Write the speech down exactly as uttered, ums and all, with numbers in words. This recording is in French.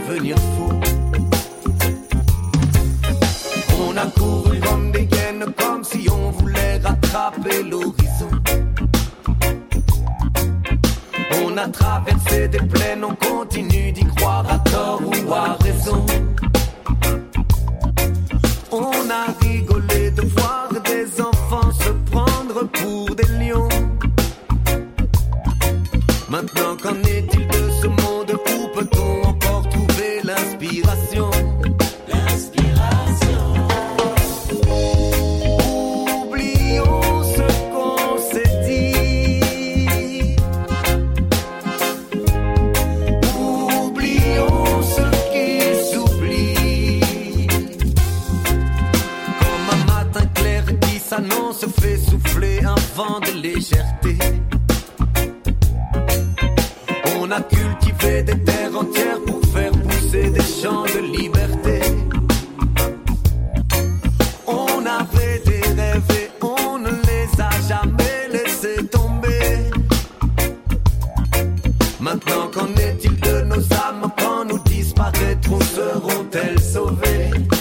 devenir fou. On a couru comme des hyènes, comme si on voulait rattraper l'horizon. On a traversé des plaines, on continue d'y croire à tort ou à raison. On a rigolé de voir des enfants se prendre pour des lions. Maintenant qu'en est-il de ce monde, où peut-on encore trouver l'inspiration? L'inspiration. Oublions ce qu'on s'est dit. Oublions ce qui s'oublie. Comme un matin clair qui s'annonce fait souffler un vent de légèreté. On a cultivé des terres entières pour faire pousser des champs de liberté. On avait des rêves et on ne les a jamais laissés tomber. Maintenant qu'en est-il de nos âmes? Quand nous disparaîtrons, seront-elles sauvées?